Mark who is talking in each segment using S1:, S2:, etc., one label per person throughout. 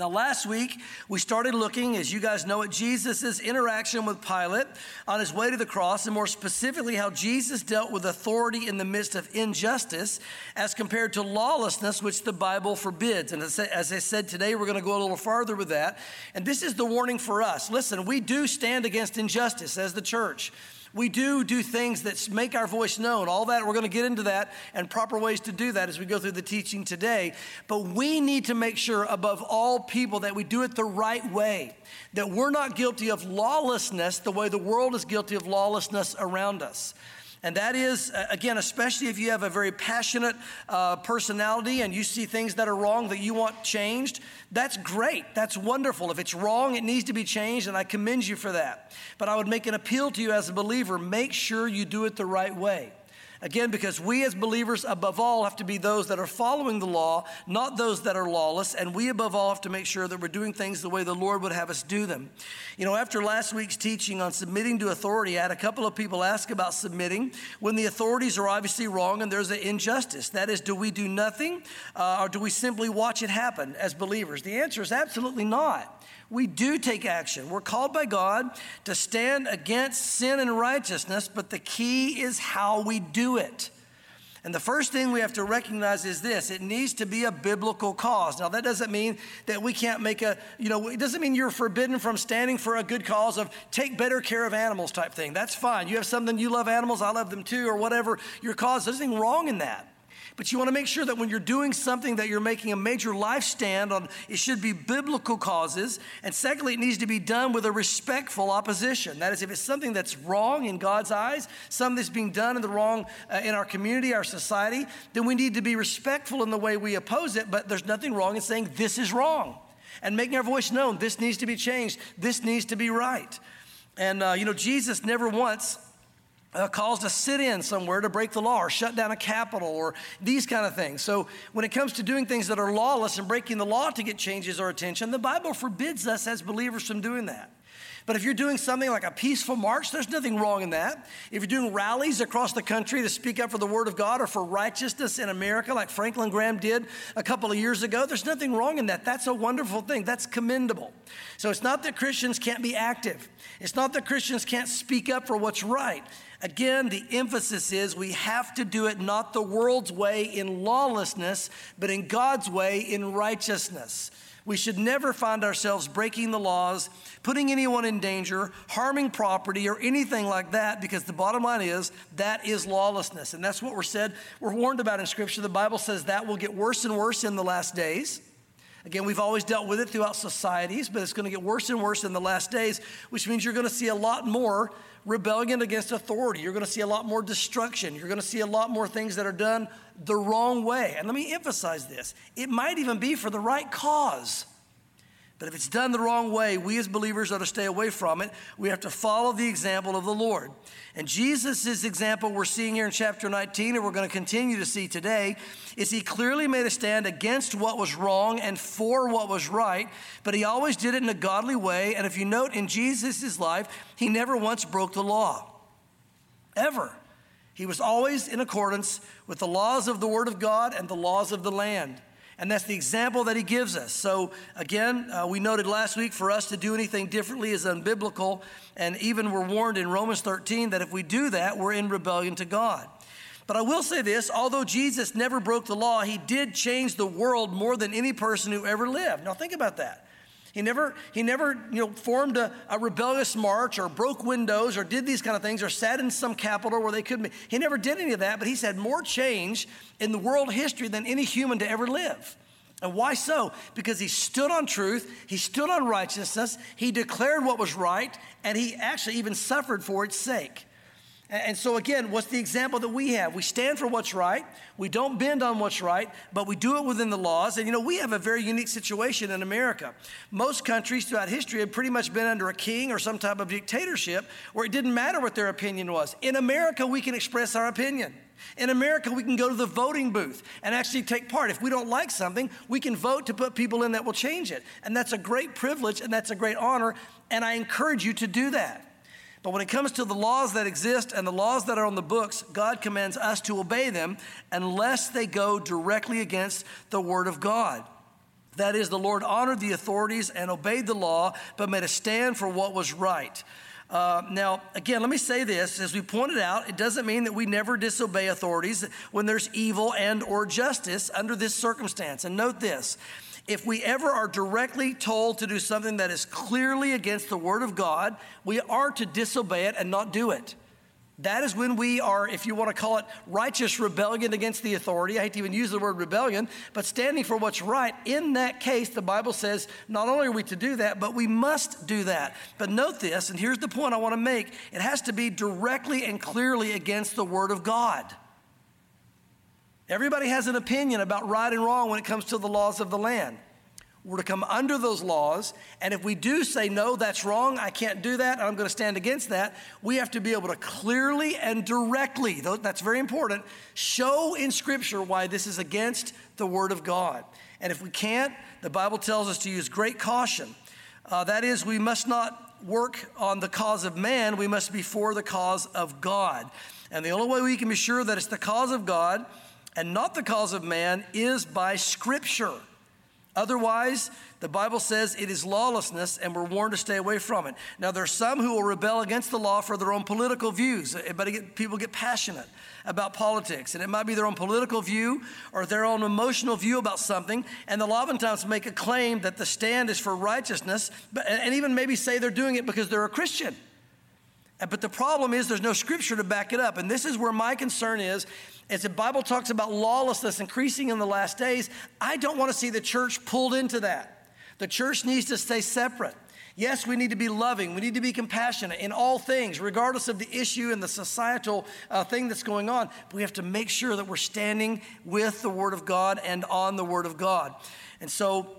S1: Now, last week, we started looking, as you guys know, at Jesus' interaction with Pilate on his way to the cross, and more specifically, how Jesus dealt with authority in the midst of injustice as compared to lawlessness, which the Bible forbids. And as I said, today we're going to go a little farther with that. And this is the warning for us. Listen, we do stand against injustice as the church. We do things that make our voice known. All that, we're going to get into that and proper ways to do that as we go through the teaching today. But we need to make sure, above all people, that we do it the right way, that we're not guilty of lawlessness the way the world is guilty of lawlessness around us. And that is, again, especially if you have a very passionate personality and you see things that are wrong that you want changed, that's great. That's wonderful. If it's wrong, it needs to be changed, and I commend you for that. But I would make an appeal to you as a believer, make sure you do it the right way. Again, because we as believers, above all, have to be those that are following the law, not those that are lawless. And we, above all, have to make sure that we're doing things the way the Lord would have us do them. You know, after last week's teaching on submitting to authority, I had a couple of people ask about submitting when the authorities are obviously wrong and there's an injustice. That is, do we do nothing or do we simply watch it happen as believers? The answer is absolutely not. We do take action. We're called by God to stand against sin and righteousness, but the key is how we do it. And the first thing we have to recognize is this: it needs to be a biblical cause. Now, that doesn't mean that we can't it doesn't mean you're forbidden from standing for a good cause of take better care of animals type thing. That's fine. You have something, you love animals, I love them too, or whatever your cause. There's nothing wrong in that. But you want to make sure that when you're doing something that you're making a major life stand on, it should be biblical causes. And secondly, it needs to be done with a respectful opposition. That is, if it's something that's wrong in God's eyes, something that's being done in the wrong in our community, our society, then we need to be respectful in the way we oppose it. But there's nothing wrong in saying this is wrong and making our voice known. This needs to be changed. This needs to be right. And, Jesus never once caused a sit-in somewhere to break the law or shut down a capital or these kind of things. So when it comes to doing things that are lawless and breaking the law to get changes or attention, the Bible forbids us as believers from doing that. But if you're doing something like a peaceful march, there's nothing wrong in that. If you're doing rallies across the country to speak up for the Word of God or for righteousness in America, like Franklin Graham did a couple of years ago, there's nothing wrong in that. That's a wonderful thing. That's commendable. So it's not that Christians can't be active. It's not that Christians can't speak up for what's right. Again, the emphasis is we have to do it not the world's way in lawlessness, but in God's way in righteousness. We should never find ourselves breaking the laws, putting anyone in danger, harming property, or anything like that, because the bottom line is that is lawlessness. And that's what we're warned about in Scripture. The Bible says that will get worse and worse in the last days. Again, we've always dealt with it throughout societies, but it's going to get worse and worse in the last days, which means you're going to see a lot more rebellion against authority. You're going to see a lot more destruction. You're going to see a lot more things that are done the wrong way. And let me emphasize this. It might even be for the right cause. But if it's done the wrong way, we as believers ought to stay away from it. We have to follow the example of the Lord. And Jesus' example we're seeing here in chapter 19, and we're going to continue to see today, is he clearly made a stand against what was wrong and for what was right, but he always did it in a godly way. And if you note in Jesus' life, he never once broke the law, ever. He was always in accordance with the laws of the Word of God and the laws of the land. And that's the example that he gives us. So again, we noted last week for us to do anything differently is unbiblical. And even we're warned in Romans 13 that if we do that, we're in rebellion to God. But I will say this, although Jesus never broke the law, he did change the world more than any person who ever lived. Now think about that. He never formed a rebellious march or broke windows or did these kind of things or sat in some capital where they couldn't be. He never did any of that, but he's had more change in the world history than any human to ever live. And why so? Because he stood on truth, he stood on righteousness, he declared what was right, and he actually even suffered for its sake. And so again, what's the example that we have? We stand for what's right. We don't bend on what's right, but we do it within the laws. And we have a very unique situation in America. Most countries throughout history have pretty much been under a king or some type of dictatorship where it didn't matter what their opinion was. In America, we can express our opinion. In America, we can go to the voting booth and actually take part. If we don't like something, we can vote to put people in that will change it. And that's a great privilege and that's a great honor. And I encourage you to do that. But when it comes to the laws that exist and the laws that are on the books, God commands us to obey them unless they go directly against the Word of God. That is, the Lord honored the authorities and obeyed the law, but made a stand for what was right. Now, again, let me say this. As we pointed out, it doesn't mean that we never disobey authorities when there's evil and or justice under this circumstance. And note this, if we ever are directly told to do something that is clearly against the Word of God, we are to disobey it and not do it. That is when we are, if you want to call it righteous rebellion against the authority. I hate to even use the word rebellion, but standing for what's right. In that case, the Bible says not only are we to do that, but we must do that. But note this, and here's the point I want to make. It has to be directly and clearly against the Word of God. Everybody has an opinion about right and wrong when it comes to the laws of the land. We're to come under those laws, and if we do say, no, that's wrong, I can't do that, and I'm going to stand against that, we have to be able to clearly and directly, that's very important, show in Scripture why this is against the Word of God. And if we can't, the Bible tells us to use great caution. That is, we must not work on the cause of man, we must be for the cause of God. And the only way we can be sure that it's the cause of God and not the cause of man is by Scripture. Otherwise, the Bible says it is lawlessness, and we're warned to stay away from it. Now, there are some who will rebel against the law for their own political views. People get passionate about politics, and it might be their own political view or their own emotional view about something, and they'll oftentimes make a claim that the stand is for righteousness, and even maybe say they're doing it because they're a Christian. But the problem is there's no Scripture to back it up, and this is where my concern is. As the Bible talks about lawlessness increasing in the last days, I don't want to see the church pulled into that. The church needs to stay separate. Yes, we need to be loving. We need to be compassionate in all things, regardless of the issue and the societal thing that's going on. But we have to make sure that we're standing with the Word of God and on the Word of God. And so,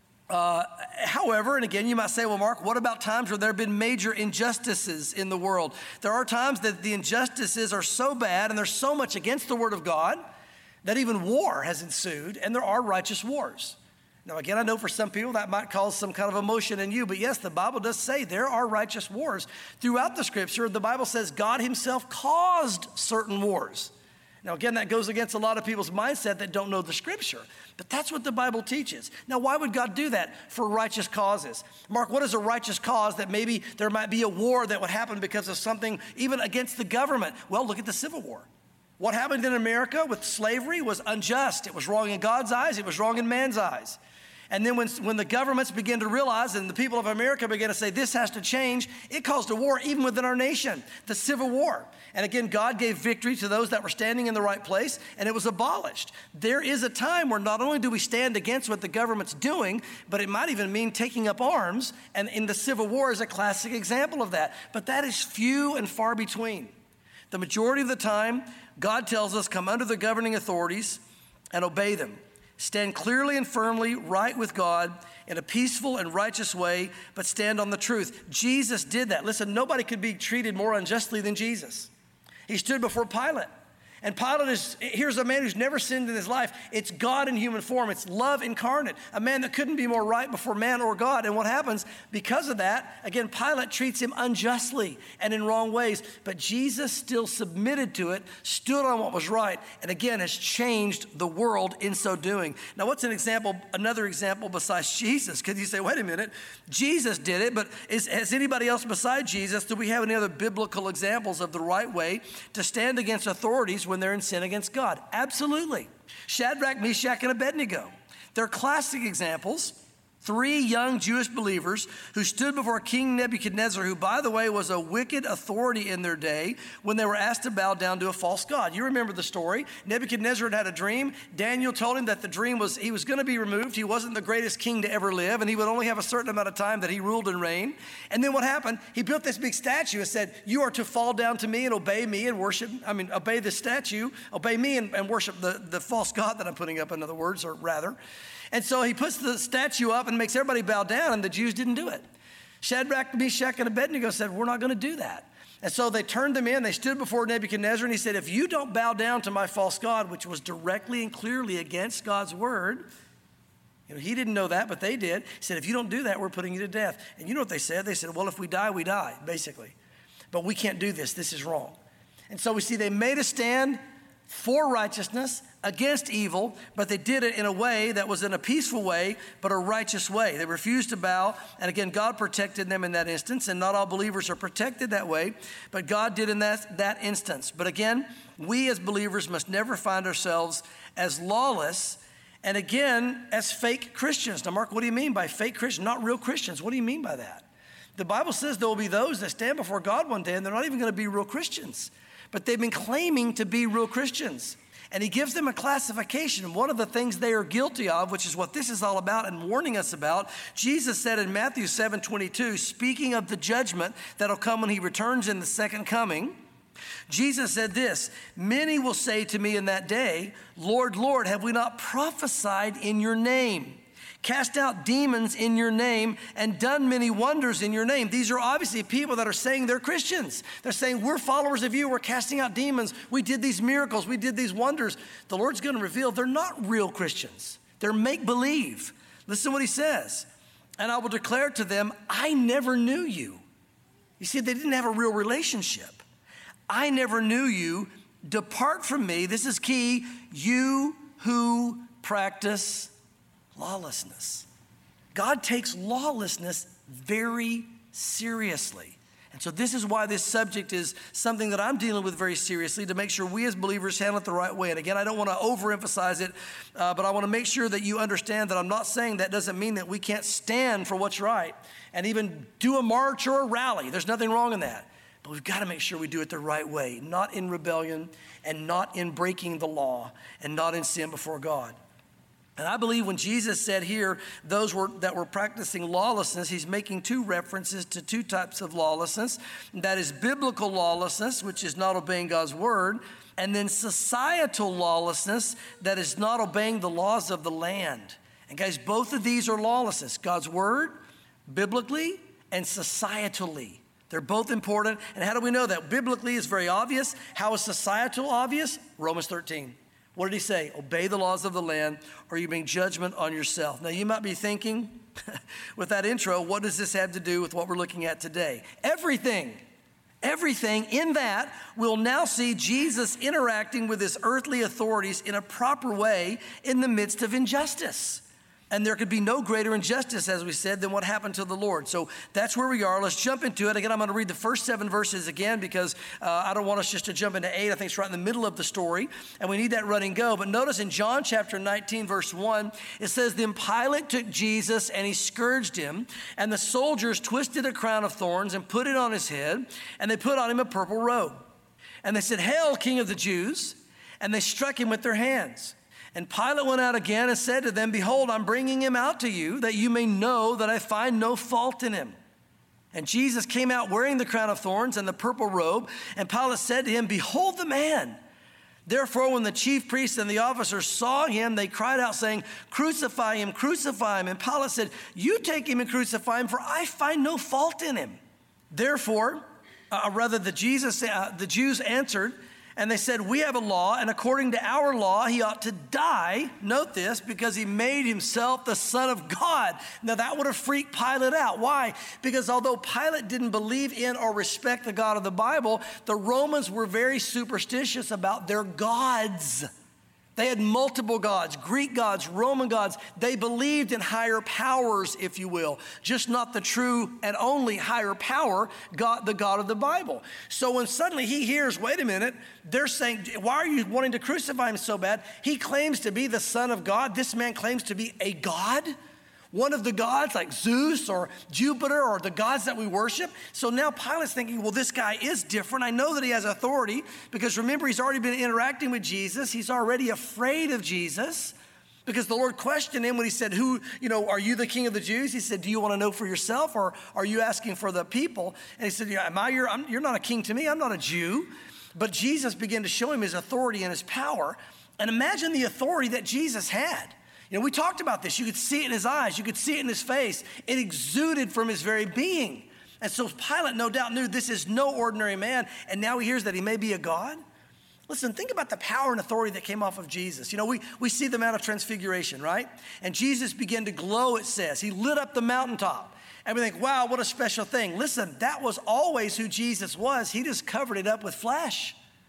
S1: however, and again, you might say, well, Mark, what about times where there have been major injustices in the world? There are times that the injustices are so bad and there's so much against the Word of God that even war has ensued, and there are righteous wars. Now, again, I know for some people that might cause some kind of emotion in you, but yes, the Bible does say there are righteous wars. Throughout the Scripture, the Bible says God Himself caused certain wars. Now, again, that goes against a lot of people's mindset that don't know the Scripture. But that's what the Bible teaches. Now, why would God do that? For righteous causes. Mark, what is a righteous cause that maybe there might be a war that would happen because of something even against the government? Well, look at the Civil War. What happened in America with slavery was unjust. It was wrong in God's eyes. It was wrong in man's eyes. And then when the governments began to realize and the people of America began to say this has to change, it caused a war even within our nation, the Civil War. And again, God gave victory to those that were standing in the right place, and it was abolished. There is a time where not only do we stand against what the government's doing, but it might even mean taking up arms, and in the Civil War is a classic example of that. But that is few and far between. The majority of the time, God tells us, come under the governing authorities and obey them. Stand clearly and firmly right with God in a peaceful and righteous way, but stand on the truth. Jesus did that. Listen, nobody could be treated more unjustly than Jesus. He stood before Pilate. And Pilate here's a man who's never sinned in his life. It's God in human form. It's love incarnate. A man that couldn't be more right before man or God. And what happens? Because of that, again, Pilate treats him unjustly and in wrong ways. But Jesus still submitted to it, stood on what was right, and again has changed the world in so doing. Now, what's another example besides Jesus? Because you say, wait a minute, Jesus did it, but has anybody else besides Jesus, do we have any other biblical examples of the right way to stand against authorities when they're in sin against God? Absolutely. Shadrach, Meshach, and Abednego. They're classic examples. 3 young Jewish believers who stood before King Nebuchadnezzar, who, by the way, was a wicked authority in their day when they were asked to bow down to a false god. You remember the story. Nebuchadnezzar had a dream. Daniel told him that the dream was he was going to be removed. He wasn't the greatest king to ever live, and he would only have a certain amount of time that he ruled and reigned. And then what happened? He built this big statue and said, you are to fall down to me and obey me and obey the statue, obey me and worship the false god that I'm putting up, in other words, or rather. And so he puts the statue up and makes everybody bow down, and the Jews didn't do it. Shadrach, Meshach, and Abednego said, we're not going to do that. And so they turned them in. They stood before Nebuchadnezzar, and he said, if you don't bow down to my false god, which was directly and clearly against God's word, he didn't know that, but they did. He said, if you don't do that, we're putting you to death. And you know what they said? They said, well, if we die, we die, basically. But we can't do this. This is wrong. And so we see they made a stand for righteousness, against evil, but they did it in a way that was in a peaceful way, but a righteous way. They refused to bow, and again, God protected them in that instance, and not all believers are protected that way, but God did in that instance. But again, we as believers must never find ourselves as lawless, and again, as fake Christians. Now, Mark, what do you mean by fake Christians? Not real Christians. What do you mean by that? The Bible says there will be those that stand before God one day, and they're not even going to be real Christians, but they've been claiming to be real Christians. And he gives them a classification. One of the things they are guilty of, which is what this is all about and warning us about, Jesus said in Matthew 7:22, speaking of the judgment that'll come when he returns in the second coming, Jesus said this, many will say to me in that day, Lord, Lord, have we not prophesied in your name, cast out demons in your name, and done many wonders in your name? These are obviously people that are saying they're Christians. They're saying, we're followers of you. We're casting out demons. We did these miracles. We did these wonders. The Lord's going to reveal they're not real Christians. They're make-believe. Listen to what he says. And I will declare to them, I never knew you. You see, they didn't have a real relationship. I never knew you. Depart from me. This is key. You who practice lawlessness. God takes lawlessness very seriously. And so this is why this subject is something that I'm dealing with very seriously, to make sure we as believers handle it the right way. And again, I don't want to overemphasize it, but I want to make sure that you understand that I'm not saying that doesn't mean that we can't stand for what's right and even do a march or a rally. There's nothing wrong in that. But we've got to make sure we do it the right way, not in rebellion and not in breaking the law and not in sin before God. And I believe when Jesus said here, those that were practicing lawlessness, he's making two references to two types of lawlessness. That is biblical lawlessness, which is not obeying God's word, and then societal lawlessness, that is not obeying the laws of the land. And guys, both of these are lawlessness. God's word, biblically, and societally. They're both important. And how do we know that? Biblically is very obvious. How is societal obvious? Romans 13. What did he say? Obey the laws of the land, or you bring judgment on yourself. Now, you might be thinking, with that intro, what does this have to do with what we're looking at today? Everything. Everything in that we'll now see Jesus interacting with his earthly authorities in a proper way in the midst of injustice. And there could be no greater injustice, as we said, than what happened to the Lord. So that's where we are. Let's jump into it. Again, I'm going to read the first 7 verses again because I don't want us just to jump into 8. I think it's right in the middle of the story, and we need that running go. But notice in John chapter 19, verse 1, it says, then Pilate took Jesus and he scourged him, and the soldiers twisted a crown of thorns and put it on his head, and they put on him a purple robe. And they said, Hail, King of the Jews! And they struck him with their hands. And Pilate went out again and said to them, behold, I'm bringing him out to you, that you may know that I find no fault in him. And Jesus came out wearing the crown of thorns and the purple robe. And Pilate said to him, behold the man. Therefore, when the chief priests and the officers saw him, they cried out, saying, crucify him, crucify him. And Pilate said, you take him and crucify him, for I find no fault in him. Therefore, the Jews answered, and they said, we have a law, and according to our law, he ought to die, note this, because he made himself the Son of God. Now, that would have freaked Pilate out. Why? Because although Pilate didn't believe in or respect the God of the Bible, the Romans were very superstitious about their gods. They had multiple gods, Greek gods, Roman gods. They believed in higher powers, if you will, just not the true and only higher power, God, the God of the Bible. So when suddenly he hears, wait a minute, they're saying, why are you wanting to crucify him so bad? He claims to be the Son of God. This man claims to be a God, one of the gods like Zeus or Jupiter or the gods that we worship. So now Pilate's thinking, well, this guy is different. I know that he has authority because remember, he's already been interacting with Jesus. He's already afraid of Jesus because the Lord questioned him when he said, are you the King of the Jews? He said, do you want to know for yourself or are you asking for the people? And he said, you're not a king to me. I'm not a Jew. But Jesus began to show him his authority and his power. And imagine the authority that Jesus had. We talked about this. You could see it in his eyes. You could see it in his face. It exuded from his very being. And so Pilate no doubt knew this is no ordinary man. And now he hears that he may be a God. Listen, think about the power and authority that came off of Jesus. We see the Mount of Transfiguration, right? And Jesus began to glow, it says. He lit up the mountaintop. And we think, wow, what a special thing. Listen, that was always who Jesus was. He just covered it up with flesh.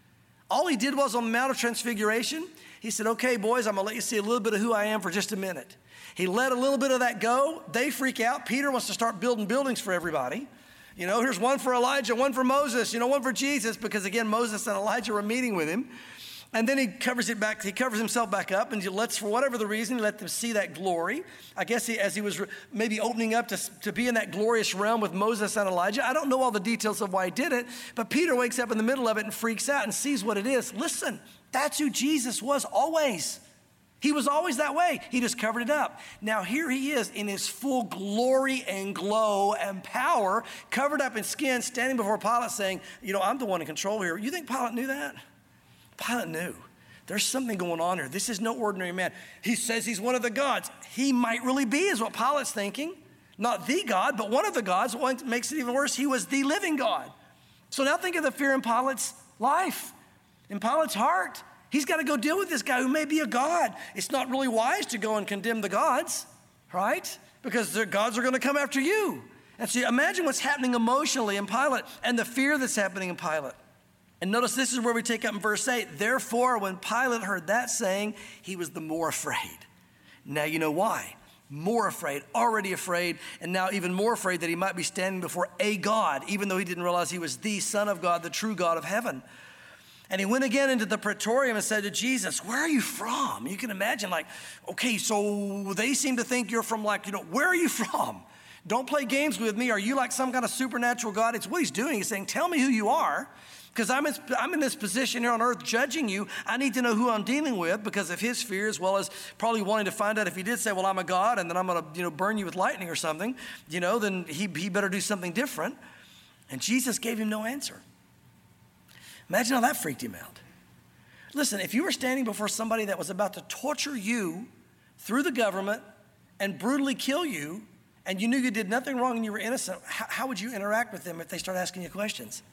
S1: All he did was on the Mount of Transfiguration, he said, okay, boys, I'm going to let you see a little bit of who I am for just a minute. He let a little bit of that go. They freak out. Peter wants to start building buildings for everybody. You know, here's one for Elijah, one for Moses, one for Jesus, because again, Moses and Elijah were meeting with him. And then he covers himself back up, and he lets, for whatever the reason, let them see that glory. I guess as he was maybe opening up to be in that glorious realm with Moses and Elijah. I don't know all the details of why he did it, but Peter wakes up in the middle of it and freaks out and sees what it is. Listen, that's who Jesus was always. He was always that way. He just covered it up. Now here he is in his full glory and glow and power, covered up in skin, standing before Pilate saying, I'm the one in control here. You think Pilate knew that? Pilate knew. There's something going on here. This is no ordinary man. He says he's one of the gods. He might really be, is what Pilate's thinking. Not the God, but one of the gods. What makes it even worse, he was the living God. So now think of the fear in Pilate's life, in Pilate's heart. He's got to go deal with this guy who may be a god. It's not really wise to go and condemn the gods, right? Because the gods are going to come after you. And so imagine what's happening emotionally in Pilate and the fear that's happening in Pilate. And notice this is where we take up in verse 8. Therefore, when Pilate heard that saying, he was the more afraid. Now you know why. More afraid, already afraid, and now even more afraid that he might be standing before a God, even though he didn't realize he was the Son of God, the true God of heaven. And he went again into the praetorium and said to Jesus, where are you from? You can imagine okay, so they seem to think you're from where are you from? Don't play games with me. Are you like some kind of supernatural God? It's what he's doing. He's saying, tell me who you are. Because I'm in this position here on earth judging you. I need to know who I'm dealing with because of his fear, as well as probably wanting to find out if he did say, well, I'm a God, and then I'm going to burn you with lightning or something, then he better do something different. And Jesus gave him no answer. Imagine how that freaked him out. Listen, if you were standing before somebody that was about to torture you through the government and brutally kill you, and you knew you did nothing wrong and you were innocent, how would you interact with them if they start asking you questions?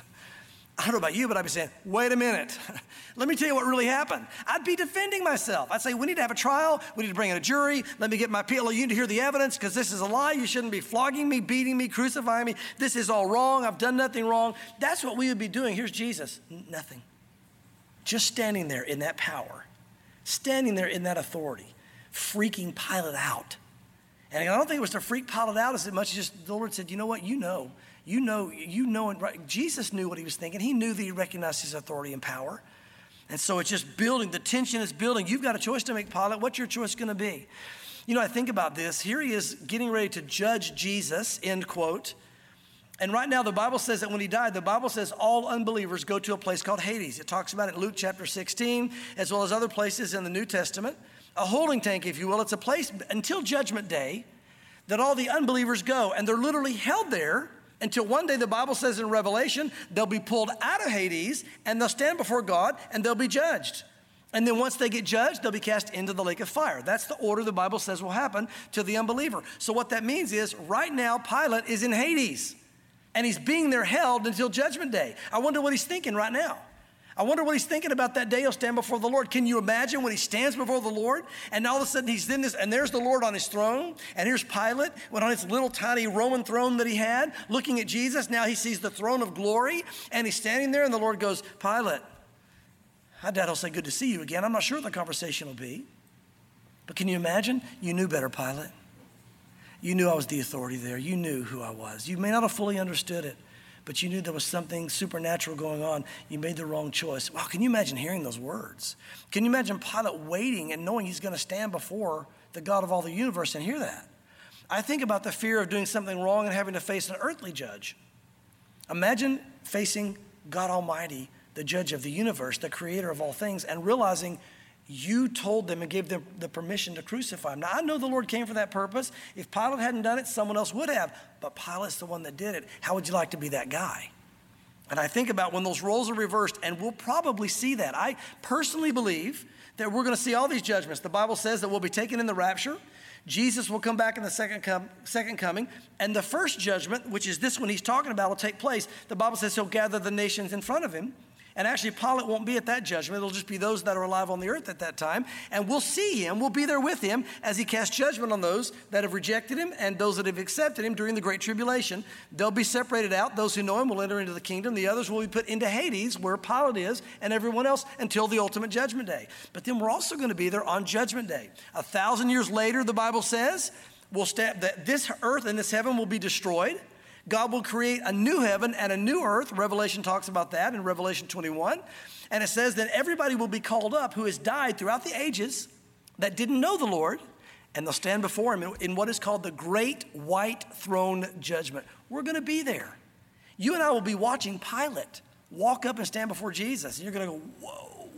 S1: I don't know about you, but I'd be saying, wait a minute. Let me tell you what really happened. I'd be defending myself. I'd say, we need to have a trial. We need to bring in a jury. Let me get my PLO to hear the evidence because this is a lie. You shouldn't be flogging me, beating me, crucifying me. This is all wrong. I've done nothing wrong. That's what we would be doing. Here's Jesus. Nothing. Just standing there in that power, standing there in that authority, freaking Pilate out. And I don't think it was to freak Pilate out as much as just the Lord said, you know what, you know, and right. Jesus knew what he was thinking. He knew that he recognized his authority and power. And so it's just building, the tension is building. You've got a choice to make, Pilate. What's your choice going to be? I think about this. Here he is getting ready to judge Jesus, end quote. And right now the Bible says that when he died, the Bible says all unbelievers go to a place called Hades. It talks about it in Luke chapter 16, as well as other places in the New Testament. A holding tank, if you will. It's a place until Judgment Day that all the unbelievers go. And they're literally held there until one day, the Bible says in Revelation, they'll be pulled out of Hades and they'll stand before God and they'll be judged. And then once they get judged, they'll be cast into the lake of fire. That's the order the Bible says will happen to the unbeliever. So what that means is right now, Pilate is in Hades and he's being there held until Judgment Day. I wonder what he's thinking right now. I wonder what he's thinking about that day he'll stand before the Lord. Can you imagine when he stands before the Lord and all of a sudden he's in this, and there's the Lord on his throne, and here's Pilate on his little tiny Roman throne that he had, looking at Jesus. Now he sees the throne of glory, and he's standing there, and the Lord goes, Pilate, I doubt he'll say, good to see you again. I'm not sure what the conversation will be. But can you imagine? You knew better, Pilate. You knew I was the authority there. You knew who I was. You may not have fully understood it, but you knew there was something supernatural going on. You made the wrong choice. Wow, can you imagine hearing those words? Can you imagine Pilate waiting and knowing he's going to stand before the God of all the universe and hear that? I think about the fear of doing something wrong and having to face an earthly judge. Imagine facing God Almighty, the judge of the universe, the creator of all things, and realizing you told them and gave them the permission to crucify him. Now, I know the Lord came for that purpose. If Pilate hadn't done it, someone else would have. But Pilate's the one that did it. How would you like to be that guy? And I think about when those roles are reversed, and we'll probably see that. I personally believe that we're going to see all these judgments. The Bible says that we'll be taken in the rapture. Jesus will come back in the second coming. And the first judgment, which is this one he's talking about, will take place. The Bible says he'll gather the nations in front of him. And actually, Pilate won't be at that judgment. It'll just be those that are alive on the earth at that time. And we'll see him. We'll be there with him as he casts judgment on those that have rejected him and those that have accepted him during the Great Tribulation. They'll be separated out. Those who know him will enter into the kingdom. The others will be put into Hades, where Pilate is, and everyone else until the ultimate judgment day. But then we're also going to be there on Judgment Day. 1,000 years later, the Bible says, this earth and this heaven will be destroyed. God will create a new heaven and a new earth. Revelation talks about that in Revelation 21. And it says that everybody will be called up who has died throughout the ages that didn't know the Lord, and they'll stand before him in what is called the Great White Throne Judgment. We're going to be there. You and I will be watching Pilate walk up and stand before Jesus, and you're going to go, whoa.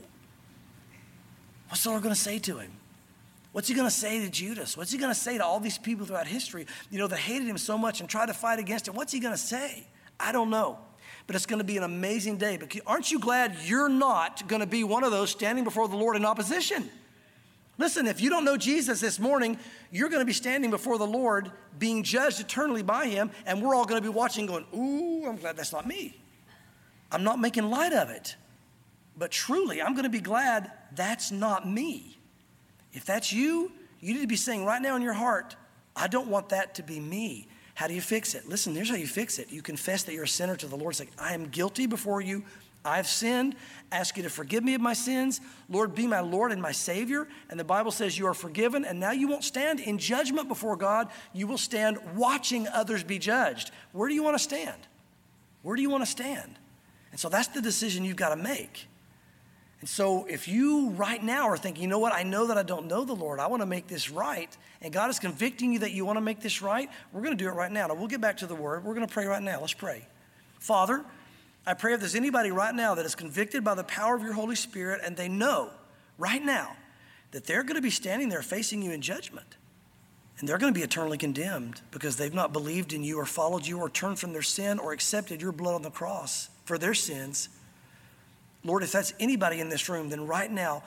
S1: What's the Lord going to say to him? What's he going to say to Judas? What's he going to say to all these people throughout history, that hated him so much and tried to fight against him? What's he going to say? I don't know. But it's going to be an amazing day. But aren't you glad you're not going to be one of those standing before the Lord in opposition? Listen, if you don't know Jesus this morning, you're going to be standing before the Lord being judged eternally by him, and we're all going to be watching going, ooh, I'm glad that's not me. I'm not making light of it. But truly, I'm going to be glad that's not me. If that's you, you need to be saying right now in your heart, I don't want that to be me. How do you fix it? Listen, here's how you fix it. You confess that you're a sinner to the Lord. It's like, I am guilty before you. I've sinned. Ask you to forgive me of my sins. Lord, be my Lord and my Savior. And the Bible says you are forgiven. And now you won't stand in judgment before God. You will stand watching others be judged. Where do you want to stand? Where do you want to stand? And so that's the decision you've got to make. And so if you right now are thinking, you know what, I know that I don't know the Lord. I want to make this right. And God is convicting you that you want to make this right. We're going to do it right now. Now, we'll get back to the word. We're going to pray right now. Let's pray. Father, I pray if there's anybody right now that is convicted by the power of your Holy Spirit and they know right now that they're going to be standing there facing you in judgment. And they're going to be eternally condemned because they've not believed in you or followed you or turned from their sin or accepted your blood on the cross for their sins. Lord, if that's anybody in this room, then right now,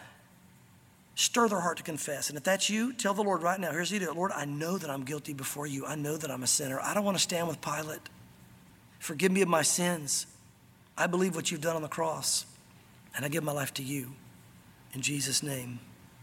S1: stir their heart to confess. And if that's you, tell the Lord right now, here's how you do it. Lord, I know that I'm guilty before you. I know that I'm a sinner. I don't want to stand with Pilate. Forgive me of my sins. I believe what you've done on the cross, and I give my life to you. In Jesus' name,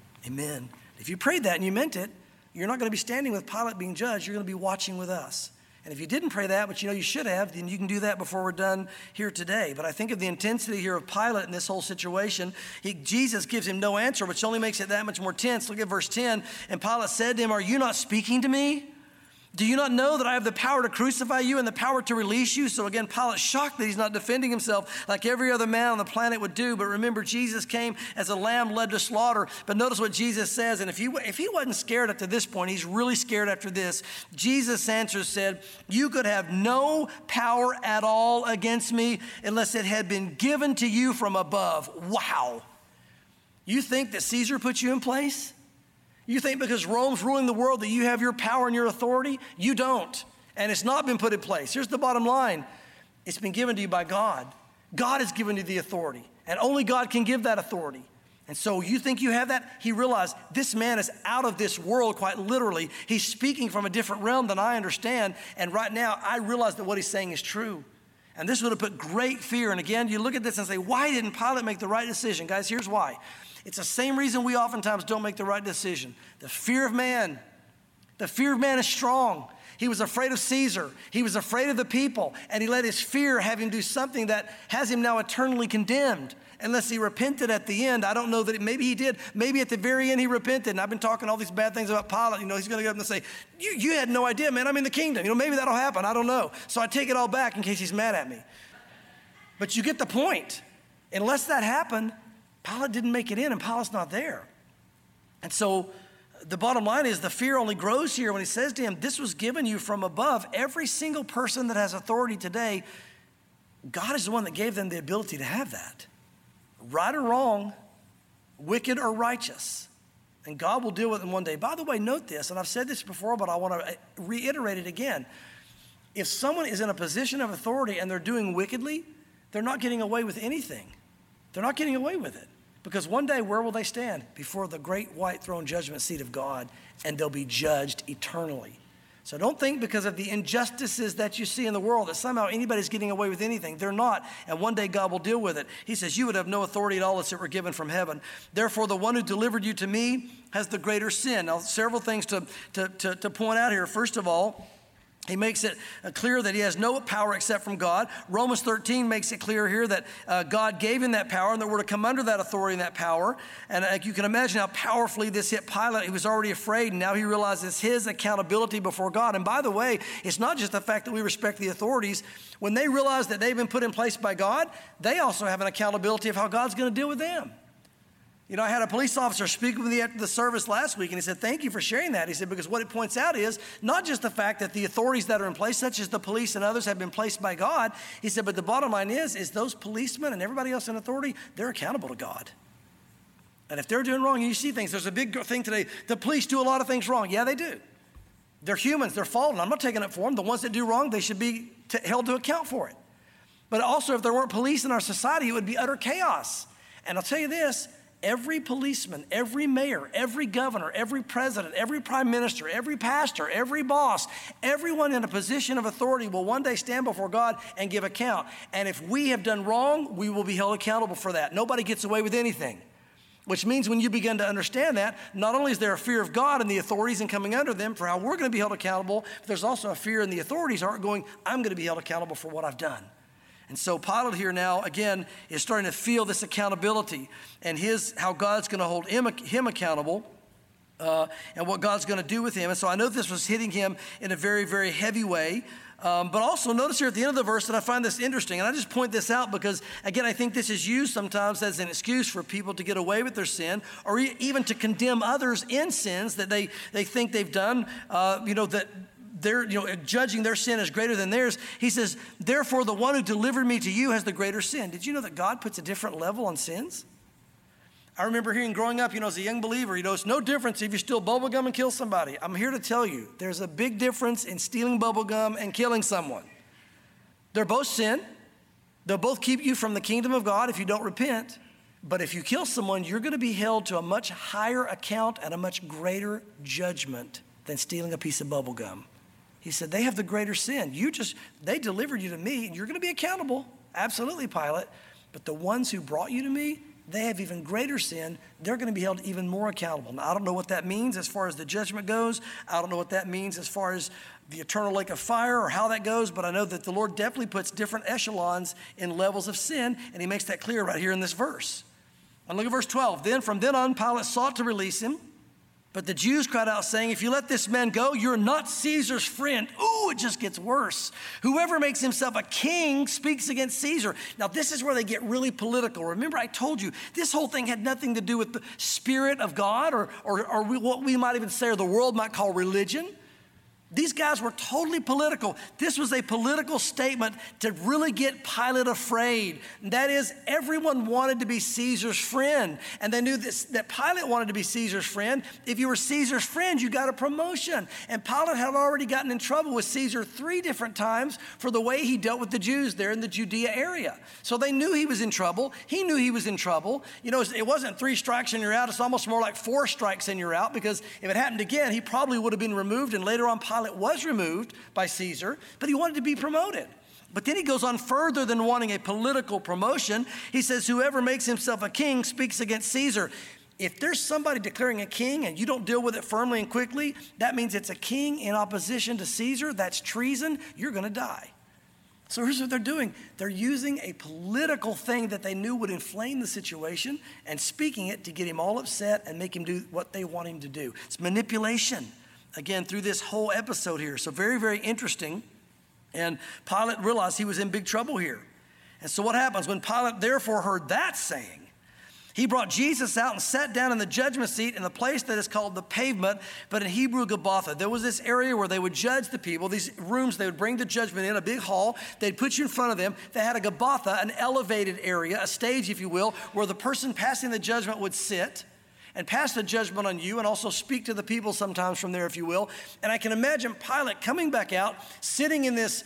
S1: amen. If you prayed that and you meant it, you're not going to be standing with Pilate being judged. You're going to be watching with us. And if you didn't pray that, but you know you should have, then you can do that before we're done here today. But I think of the intensity here of Pilate in this whole situation. Jesus gives him no answer, which only makes it that much more tense. Look at verse 10. And Pilate said to him, are you not speaking to me? Do you not know that I have the power to crucify you and the power to release you? So again, Pilate's shocked that he's not defending himself like every other man on the planet would do. But remember, Jesus came as a lamb led to slaughter. But notice what Jesus says. And if he wasn't scared up to this point, he's really scared after this. Jesus answers, said, you could have no power at all against me unless it had been given to you from above. Wow. You think that Caesar put you in place? You think because Rome's ruling the world that you have your power and your authority? You don't. And it's not been put in place. Here's the bottom line. It's been given to you by God. God has given you the authority. And only God can give that authority. And so you think you have that? He realized this man is out of this world quite literally. He's speaking from a different realm than I understand. And right now I realize that what he's saying is true. And this would have put great fear. And again, you look at this and say, why didn't Pilate make the right decision? Guys, here's why. It's the same reason we oftentimes don't make the right decision. The fear of man. The fear of man is strong. He was afraid of Caesar. He was afraid of the people. And he let his fear have him do something that has him now eternally condemned. Unless he repented at the end. I don't know that maybe he did. Maybe at the very end he repented. And I've been talking all these bad things about Pilate. He's going to go up and say, you had no idea, man. I'm in the kingdom. Maybe that'll happen. I don't know. So I take it all back in case he's mad at me. But you get the point. Unless that happened, Pilate didn't make it in, and Pilate's not there. And so the bottom line is the fear only grows here when he says to him, this was given you from above. Every single person that has authority today, God is the one that gave them the ability to have that. Right or wrong, wicked or righteous. And God will deal with them one day. By the way, note this, and I've said this before, but I want to reiterate it again. If someone is in a position of authority and they're doing wickedly, they're not getting away with anything. They're not getting away with it. Because one day, where will they stand? Before the great white throne judgment seat of God, and they'll be judged eternally. So don't think because of the injustices that you see in the world that somehow anybody's getting away with anything. They're not, and one day God will deal with it. He says, you would have no authority at all unless it were given from heaven. Therefore, the one who delivered you to me has the greater sin. Now, several things to point out here. First of all, he makes it clear that he has no power except from God. Romans 13 makes it clear here that God gave him that power and that we're to come under that authority and that power. And you can imagine how powerfully this hit Pilate. He was already afraid, and now he realizes his accountability before God. And by the way, it's not just the fact that we respect the authorities. When they realize that they've been put in place by God, they also have an accountability of how God's going to deal with them. You know, I had a police officer speak with me after the service last week, and he said, thank you for sharing that. He said, because what it points out is not just the fact that the authorities that are in place, such as the police and others, have been placed by God. He said, but the bottom line is those policemen and everybody else in authority, they're accountable to God. And if they're doing wrong, and you see things, there's a big thing today, the police do a lot of things wrong. Yeah, they do. They're humans, they're fallen. I'm not taking it for them. The ones that do wrong, they should be held to account for it. But also, if there weren't police in our society, it would be utter chaos. And I'll tell you this, every policeman, every mayor, every governor, every president, every prime minister, every pastor, every boss, everyone in a position of authority will one day stand before God and give account. And if we have done wrong, we will be held accountable for that. Nobody gets away with anything. Which means when you begin to understand that, not only is there a fear of God and the authorities and coming under them for how we're going to be held accountable, but there's also a fear in the authorities aren't going, I'm going to be held accountable for what I've done. And so Pilate here now, again, is starting to feel this accountability and how God's going to hold him accountable and what God's going to do with him. And so I know this was hitting him in a very, very heavy way. But also notice here at the end of the verse, and I find this interesting, and I just point this out because, again, I think this is used sometimes as an excuse for people to get away with their sin or even to condemn others in sins that they think they've done, that they're judging their sin as greater than theirs. He says, therefore, the one who delivered me to you has the greater sin. Did you know that God puts a different level on sins? I remember hearing growing up, as a young believer, it's no difference if you steal bubble gum and kill somebody. I'm here to tell you, there's a big difference in stealing bubble gum and killing someone. They're both sin. They'll both keep you from the kingdom of God if you don't repent. But if you kill someone, you're going to be held to a much higher account and a much greater judgment than stealing a piece of bubble gum. He said, they have the greater sin. They delivered you to me, and you're going to be accountable. Absolutely, Pilate. But the ones who brought you to me, they have even greater sin. They're going to be held even more accountable. Now, I don't know what that means as far as the judgment goes. I don't know what that means as far as the eternal lake of fire or how that goes, but I know that the Lord definitely puts different echelons in levels of sin, and he makes that clear right here in this verse. And look at verse 12. Then from then on, Pilate sought to release him. But the Jews cried out, saying, if you let this man go, you're not Caesar's friend. Ooh, it just gets worse. Whoever makes himself a king speaks against Caesar. Now, this is where they get really political. Remember, I told you, this whole thing had nothing to do with the Spirit of God or what we might even say or the world might call religion. These guys were totally political. This was a political statement to really get Pilate afraid. That is, everyone wanted to be Caesar's friend. And they knew that Pilate wanted to be Caesar's friend. If you were Caesar's friend, you got a promotion. And Pilate had already gotten in trouble with Caesar 3 different times for the way he dealt with the Jews there in the Judea area. So they knew he was in trouble. He knew he was in trouble. It wasn't 3 strikes and you're out. It's almost more like 4 strikes and you're out, because if it happened again, he probably would have been removed, and later on Pilate was removed by Caesar, but he wanted to be promoted. But then he goes on further than wanting a political promotion. He says, whoever makes himself a king speaks against Caesar. If there's somebody declaring a king and you don't deal with it firmly and quickly, that means it's a king in opposition to Caesar. That's treason. You're going to die. So here's what they're doing. They're using a political thing that they knew would inflame the situation and speaking it to get him all upset and make him do what they want him to do. It's manipulation. Again, through this whole episode here. So very, very interesting. And Pilate realized he was in big trouble here. And so what happens? When Pilate therefore heard that saying, he brought Jesus out and sat down in the judgment seat in the place that is called the Pavement, but in Hebrew, Gabbatha. There was this area where they would judge the people, these rooms they would bring the judgment in, a big hall. They'd put you in front of them. They had a Gabbatha, an elevated area, a stage, if you will, where the person passing the judgment would sit and pass the judgment on you and also speak to the people sometimes from there, if you will. And I can imagine Pilate coming back out, sitting in this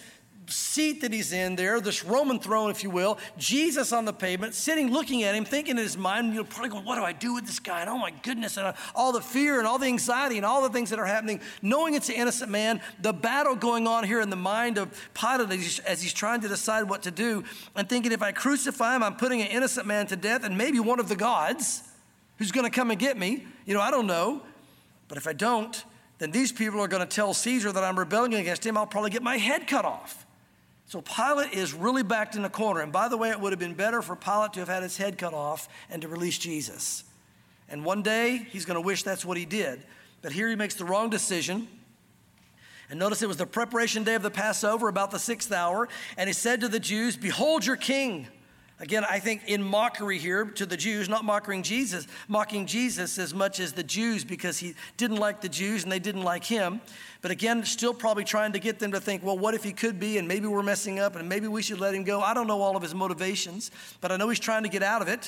S1: seat that he's in there, this Roman throne, if you will, Jesus on the pavement, sitting, looking at him, thinking in his mind, you're probably going, what do I do with this guy? And oh my goodness, and all the fear and all the anxiety and all the things that are happening, knowing it's an innocent man, the battle going on here in the mind of Pilate as he's trying to decide what to do, and thinking if I crucify him, I'm putting an innocent man to death, and maybe one of the gods who's going to come and get me. I don't know. But if I don't, then these people are going to tell Caesar that I'm rebelling against him. I'll probably get my head cut off. So Pilate is really backed in a corner. And by the way, it would have been better for Pilate to have had his head cut off and to release Jesus. And one day, he's going to wish that's what he did. But here he makes the wrong decision. And notice it was the preparation day of the Passover, about the 6th hour. And he said to the Jews, behold your king. Again, I think in mockery here to the Jews, not mocking Jesus as much as the Jews, because he didn't like the Jews and they didn't like him. But again, still probably trying to get them to think, well, what if he could be, and maybe we're messing up and maybe we should let him go. I don't know all of his motivations, but I know he's trying to get out of it.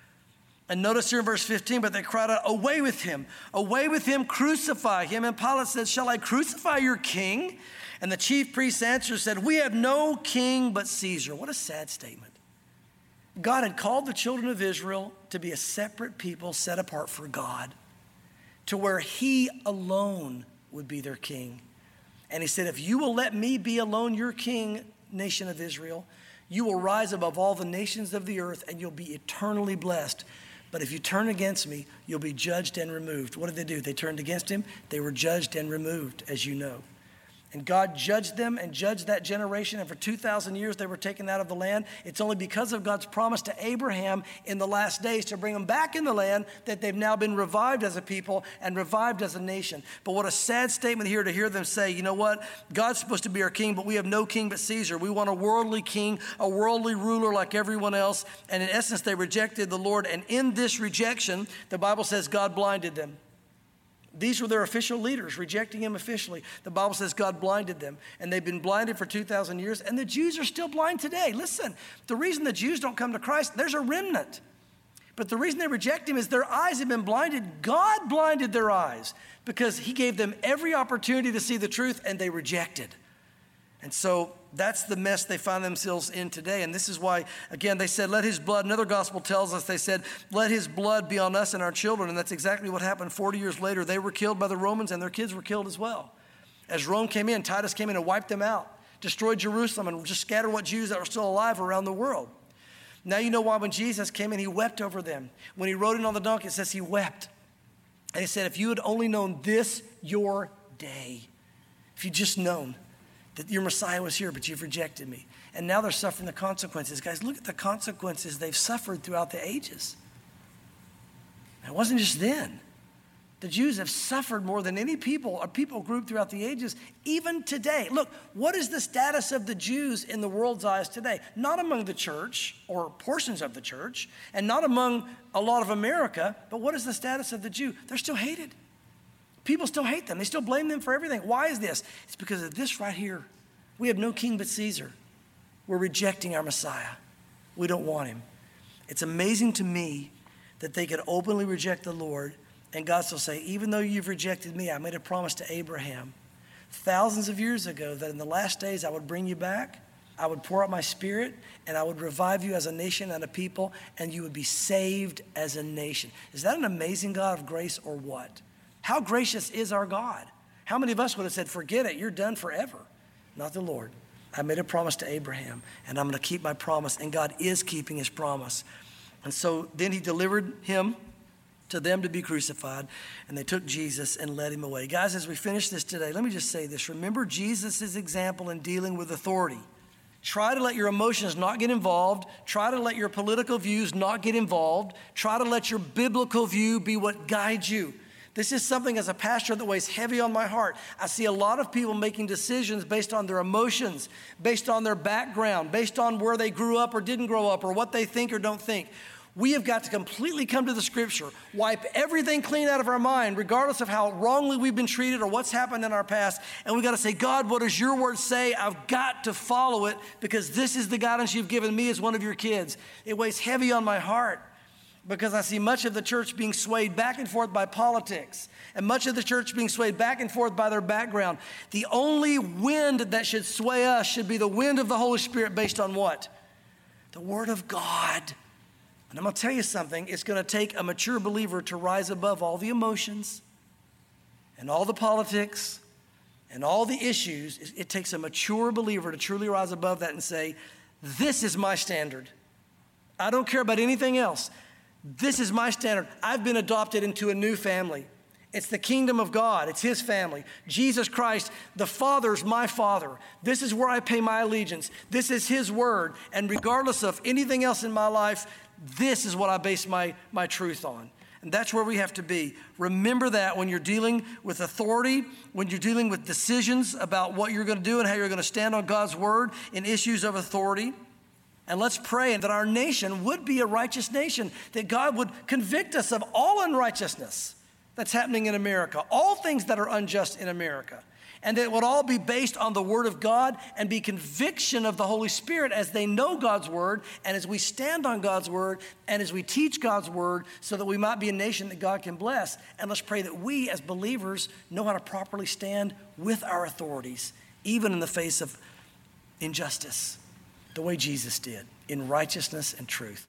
S1: And notice here in verse 15, but they cried out, away with him, crucify him. And Pilate said, shall I crucify your king? And the chief priests answered, said, we have no king but Caesar. What a sad statement. God had called the children of Israel to be a separate people set apart for God, to where he alone would be their king. And he said, if you will let me be alone your king, nation of Israel, you will rise above all the nations of the earth and you'll be eternally blessed. But if you turn against me, you'll be judged and removed. What did they do? They turned against him. They were judged and removed, as you know. And God judged them and judged that generation. And for 2,000 years, they were taken out of the land. It's only because of God's promise to Abraham in the last days to bring them back in the land that they've now been revived as a people and revived as a nation. But what a sad statement here to hear them say, you know what? God's supposed to be our king, but we have no king but Caesar. We want a worldly king, a worldly ruler like everyone else. And in essence, they rejected the Lord. And in this rejection, the Bible says God blinded them. These were their official leaders, rejecting him officially. The Bible says God blinded them, and they've been blinded for 2,000 years, and the Jews are still blind today. Listen, the reason the Jews don't come to Christ, there's a remnant. But the reason they reject him is their eyes have been blinded. God blinded their eyes because he gave them every opportunity to see the truth, and they rejected. And so that's the mess they find themselves in today. And this is why, again, they said, let his blood, another gospel tells us, they said, let his blood be on us and our children. And that's exactly what happened 40 years later. They were killed by the Romans and their kids were killed as well. As Rome came in, Titus came in and wiped them out, destroyed Jerusalem and just scattered what Jews that were still alive around the world. Now you know why when Jesus came in, he wept over them. When he rode in on the donkey, it says he wept. And he said, if you had only known this your day, if you'd just known that your Messiah was here, but you've rejected me. And now they're suffering the consequences. Guys, look at the consequences they've suffered throughout the ages. It wasn't just then. The Jews have suffered more than any people or people group throughout the ages, even today. Look, what is the status of the Jews in the world's eyes today? Not among the church or portions of the church, and not among a lot of America, but what is the status of the Jew? They're still hated. People still hate them. They still blame them for everything. Why is this? It's because of this right here. We have no king but Caesar. We're rejecting our Messiah. We don't want him. It's amazing to me that they could openly reject the Lord, and God still say, even though you've rejected me, I made a promise to Abraham thousands of years ago that in the last days I would bring you back, I would pour out my spirit, and I would revive you as a nation and a people, and you would be saved as a nation. Is that an amazing God of grace or what? How gracious is our God? How many of us would have said, forget it, you're done forever? Not the Lord. I made a promise to Abraham, and I'm going to keep my promise, and God is keeping his promise. And so then he delivered him to them to be crucified, and they took Jesus and led him away. Guys, as we finish this today, let me just say this. Remember Jesus' example in dealing with authority. Try to let your emotions not get involved. Try to let your political views not get involved. Try to let your biblical view be what guides you. This is something as a pastor that weighs heavy on my heart. I see a lot of people making decisions based on their emotions, based on their background, based on where they grew up or didn't grow up, or what they think or don't think. We have got to completely come to the scripture, wipe everything clean out of our mind, regardless of how wrongly we've been treated or what's happened in our past. And we've got to say, God, what does your word say? I've got to follow it because this is the guidance you've given me as one of your kids. It weighs heavy on my heart. because I see much of the church being swayed back and forth by politics and much of the church being swayed back and forth by their background. The only wind that should sway us should be the wind of the Holy Spirit based on what? The Word of God. And I'm going to tell you something. It's going to take a mature believer to rise above all the emotions and all the politics and all the issues. It takes a mature believer to truly rise above that and say, this is my standard. I don't care about anything else. This is my standard. I've been adopted into a new family. It's the kingdom of God. It's His family. Jesus Christ, the Father's my Father. This is where I pay my allegiance. This is His word. And regardless of anything else in my life, this is what I base my truth on. And that's where we have to be. Remember that when you're dealing with authority, when you're dealing with decisions about what you're going to do and how you're going to stand on God's word in issues of authority. And let's pray that our nation would be a righteous nation, that God would convict us of all unrighteousness that's happening in America, all things that are unjust in America, and that it would all be based on the Word of God and be conviction of the Holy Spirit as they know God's Word and as we stand on God's Word and as we teach God's Word so that we might be a nation that God can bless. And let's pray that we as believers know how to properly stand with our authorities, even in the face of injustice, the way Jesus did, in righteousness and truth.